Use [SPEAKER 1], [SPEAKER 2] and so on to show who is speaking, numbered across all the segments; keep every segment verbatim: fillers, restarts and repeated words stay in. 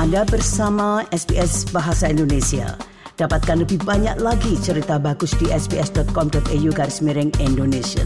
[SPEAKER 1] Anda bersama S B S Bahasa Indonesia. Dapatkan lebih banyak lagi cerita bagus di sbs.com.au garis miring Indonesian.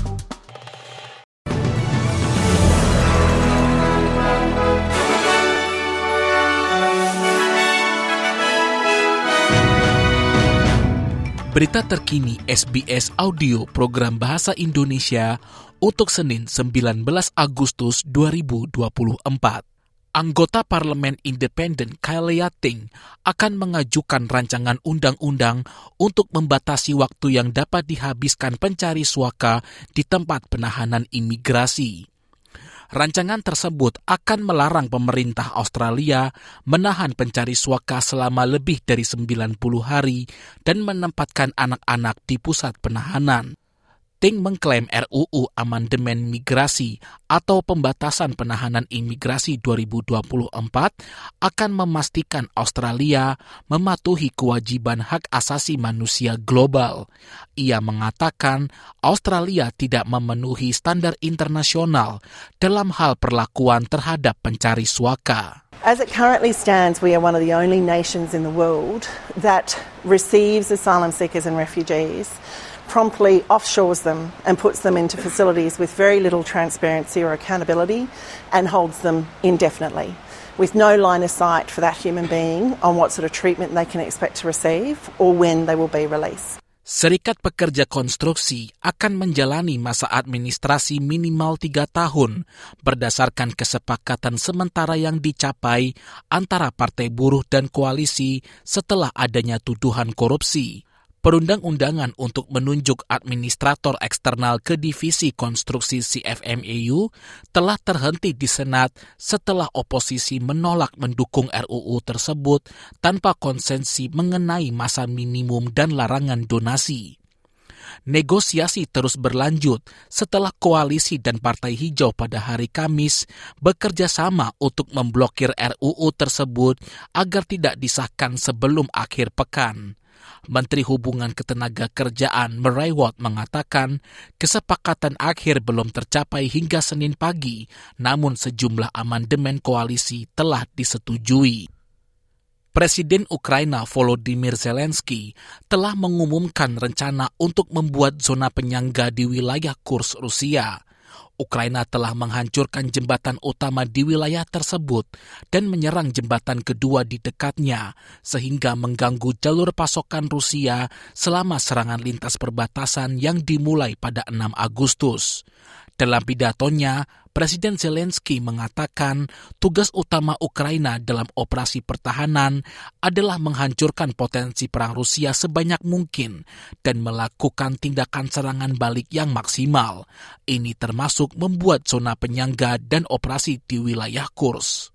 [SPEAKER 2] Berita terkini S B S Audio Program Bahasa Indonesia untuk Senin sembilan belas Agustus dua ribu dua puluh empat. Anggota Parlemen Independen Kyle Yating akan mengajukan rancangan undang-undang untuk membatasi waktu yang dapat dihabiskan pencari suaka di tempat penahanan imigrasi. Rancangan tersebut akan melarang pemerintah Australia menahan pencari suaka selama lebih dari sembilan puluh hari dan menempatkan anak-anak di pusat penahanan. Ting mengklaim R U U Amandemen Migrasi atau Pembatasan Penahanan Imigrasi dua ribu dua puluh empat akan memastikan Australia mematuhi kewajiban hak asasi manusia global. Ia mengatakan Australia tidak memenuhi standar internasional dalam hal perlakuan terhadap pencari suaka.
[SPEAKER 3] As it currently stands, we are one of the only nations in the world that receives asylum seekers and refugees, promptly offshores them and puts them into facilities with very little transparency or accountability and holds them indefinitely, with no line of sight for that human being on what sort of treatment they can expect to receive or when they will be released.
[SPEAKER 2] Serikat Pekerja Konstruksi akan menjalani masa administrasi minimal tiga tahun berdasarkan kesepakatan sementara yang dicapai antara partai buruh dan koalisi setelah adanya tuduhan korupsi. Perundang-undangan untuk menunjuk administrator eksternal ke divisi konstruksi C F M A U telah terhenti di Senat setelah oposisi menolak mendukung R U U tersebut tanpa konsensi mengenai masa minimum dan larangan donasi. Negosiasi terus berlanjut setelah koalisi dan Partai Hijau pada hari Kamis bekerja sama untuk memblokir R U U tersebut agar tidak disahkan sebelum akhir pekan. Menteri Hubungan Ketenagakerjaan Murray Watt mengatakan kesepakatan akhir belum tercapai hingga Senin pagi, namun sejumlah amandemen koalisi telah disetujui. Presiden Ukraina Volodymyr Zelensky telah mengumumkan rencana untuk membuat zona penyangga di wilayah Kursk, Rusia. Ukraina telah menghancurkan jembatan utama di wilayah tersebut dan menyerang jembatan kedua di dekatnya, sehingga mengganggu jalur pasokan Rusia selama serangan lintas perbatasan yang dimulai pada enam Agustus. Dalam pidatonya, Presiden Zelensky mengatakan tugas utama Ukraina dalam operasi pertahanan adalah menghancurkan potensi perang Rusia sebanyak mungkin dan melakukan tindakan serangan balik yang maksimal. Ini termasuk membuat zona penyangga dan operasi di wilayah Kursk.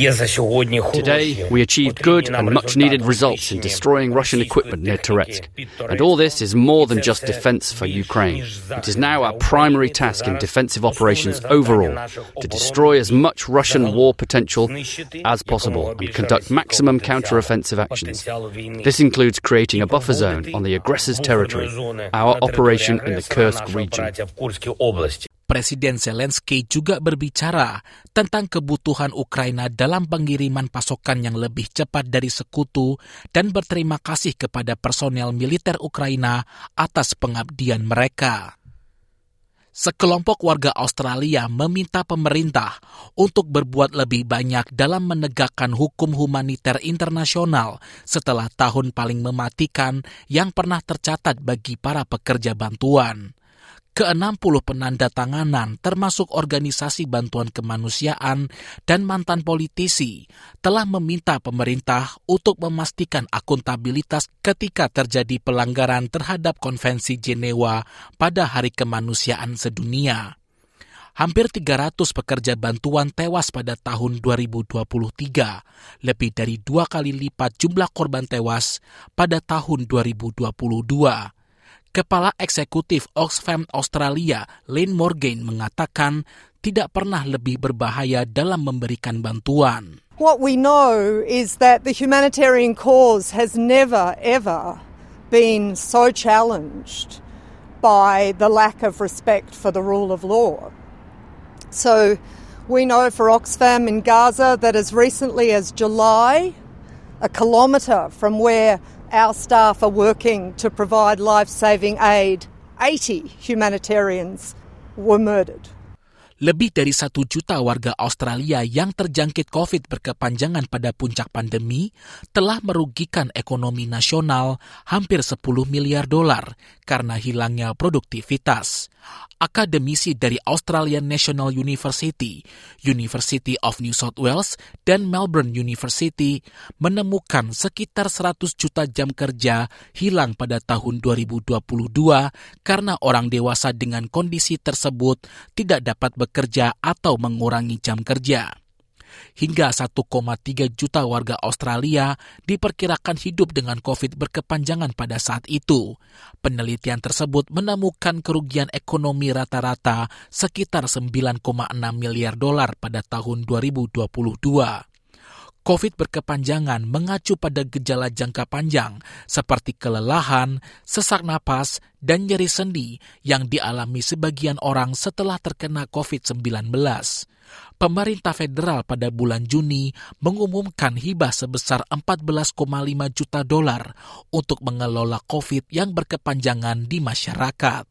[SPEAKER 4] Today, we achieved good and much-needed results in destroying Russian equipment near Toretsk. And all this is more than just defense for Ukraine. It is now our primary task in defensive operations overall, to destroy as much Russian war potential as possible and conduct maximum counter-offensive actions. This includes creating a buffer zone on the aggressor's territory, our operation in the Kursk region.
[SPEAKER 2] Presiden Zelensky juga berbicara tentang kebutuhan Ukraina dalam pengiriman pasokan yang lebih cepat dari sekutu dan berterima kasih kepada personel militer Ukraina atas pengabdian mereka. Sekelompok warga Australia meminta pemerintah untuk berbuat lebih banyak dalam menegakkan hukum humaniter internasional setelah tahun paling mematikan yang pernah tercatat bagi para pekerja bantuan. Ke-enam puluh penandatanganan termasuk organisasi bantuan kemanusiaan dan mantan politisi telah meminta pemerintah untuk memastikan akuntabilitas ketika terjadi pelanggaran terhadap Konvensi Jenewa pada Hari Kemanusiaan Sedunia. Hampir tiga ratus pekerja bantuan tewas pada tahun dua ribu dua puluh tiga, lebih dari dua kali lipat jumlah korban tewas pada tahun dua ribu dua puluh dua. Kepala Eksekutif Oxfam Australia, Lynn Morgan, mengatakan tidak pernah lebih berbahaya dalam memberikan bantuan.
[SPEAKER 5] What we know is that the humanitarian cause has never, ever been so challenged by the lack of respect for the rule of law. So We know for Oxfam in Gaza that as recently as July, a kilometre from where our staff are working to provide life-saving aid, eighty humanitarians were murdered.
[SPEAKER 2] Lebih dari satu juta warga Australia yang terjangkit COVID berkepanjangan pada puncak pandemi telah merugikan ekonomi nasional hampir sepuluh miliar dolar karena hilangnya produktivitas. Akademisi dari Australian National University, University of New South Wales, dan Melbourne University menemukan sekitar seratus juta jam kerja hilang pada tahun dua ribu dua puluh dua karena orang dewasa dengan kondisi tersebut tidak dapat bekerja atau mengurangi jam kerja. Hingga satu koma tiga juta warga Australia diperkirakan hidup dengan COVID berkepanjangan pada saat itu. Penelitian tersebut menemukan kerugian ekonomi rata-rata sekitar sembilan koma enam miliar dolar pada tahun dua ribu dua puluh dua. COVID berkepanjangan mengacu pada gejala jangka panjang seperti kelelahan, sesak napas, dan nyeri sendi yang dialami sebagian orang setelah terkena COVID sembilan belas. Pemerintah federal pada bulan Juni mengumumkan hibah sebesar empat belas koma lima juta dolar untuk mengelola COVID yang berkepanjangan di masyarakat.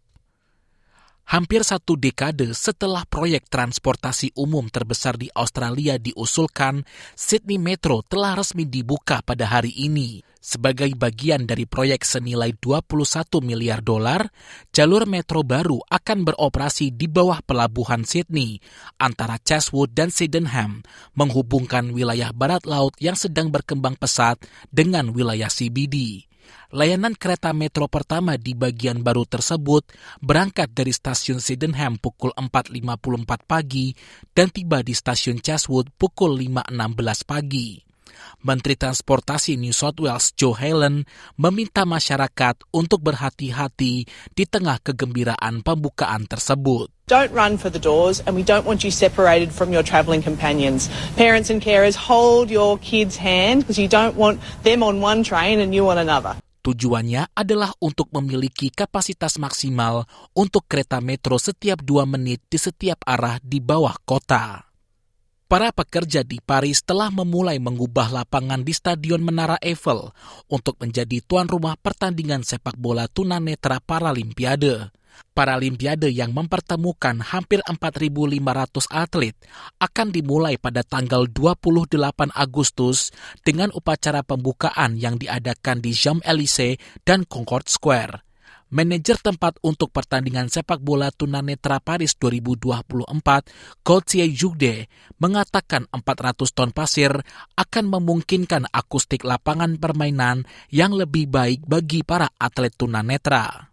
[SPEAKER 2] Hampir satu dekade setelah proyek transportasi umum terbesar di Australia diusulkan, Sydney Metro telah resmi dibuka pada hari ini. Sebagai bagian dari proyek senilai dua puluh satu miliar dolar, jalur metro baru akan beroperasi di bawah pelabuhan Sydney antara Chatswood dan Sydenham, menghubungkan wilayah barat laut yang sedang berkembang pesat dengan wilayah C B D. Layanan kereta metro pertama di bagian baru tersebut berangkat dari stasiun Sydenham pukul empat lima puluh empat pagi dan tiba di stasiun Chatswood pukul lima enam belas pagi. Menteri Transportasi New South Wales Joe Helen meminta masyarakat untuk berhati-hati di tengah kegembiraan pembukaan tersebut.
[SPEAKER 6] Don't run for the doors, and we don't want you separated from your travelling companions. Parents and carers, hold your kids' hand because you don't want them on one train and you on another.
[SPEAKER 2] Tujuannya adalah untuk memiliki kapasitas maksimal untuk kereta metro setiap dua menit di setiap arah di bawah kota. Para pekerja di Paris telah memulai mengubah lapangan di Stadion Menara Eiffel untuk menjadi tuan rumah pertandingan sepak bola tunanetra Paralimpiade. Paralimpiade yang mempertemukan hampir empat ribu lima ratus atlet akan dimulai pada tanggal dua puluh delapan Agustus dengan upacara pembukaan yang diadakan di Champs-Élysées dan Concorde Square. Manajer tempat untuk pertandingan sepak bola tunanetra Paris dua ribu dua puluh empat, Gauthier Joudet, mengatakan empat ratus ton pasir akan memungkinkan akustik lapangan permainan yang lebih baik bagi para atlet tunanetra.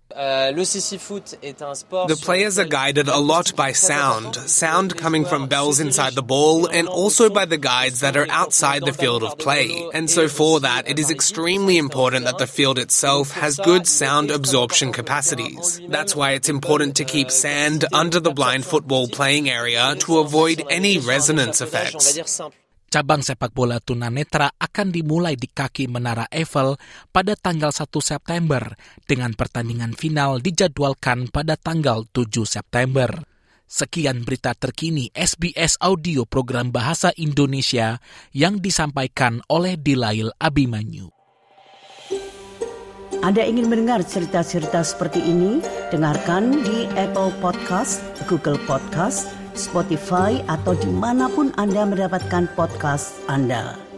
[SPEAKER 7] The players are guided a lot by sound, sound coming from bells inside the ball and also by the guides that are outside the field of play. And so for that, it is extremely important that the field itself has good sound absorption capacities. That's why it's important to keep sand under the blind football playing area to avoid any resonance effects.
[SPEAKER 2] Cabang sepak bola tunanetra akan dimulai di kaki Menara Eiffel pada tanggal satu September dengan pertandingan final dijadwalkan pada tanggal tujuh September. Sekian berita terkini S B S Audio Program Bahasa Indonesia yang disampaikan oleh Dilail Abimanyu.
[SPEAKER 1] Anda ingin mendengar cerita-cerita seperti ini? Dengarkan di Apple Podcast, Google Podcast, Spotify atau dimanapun Anda mendapatkan podcast Anda.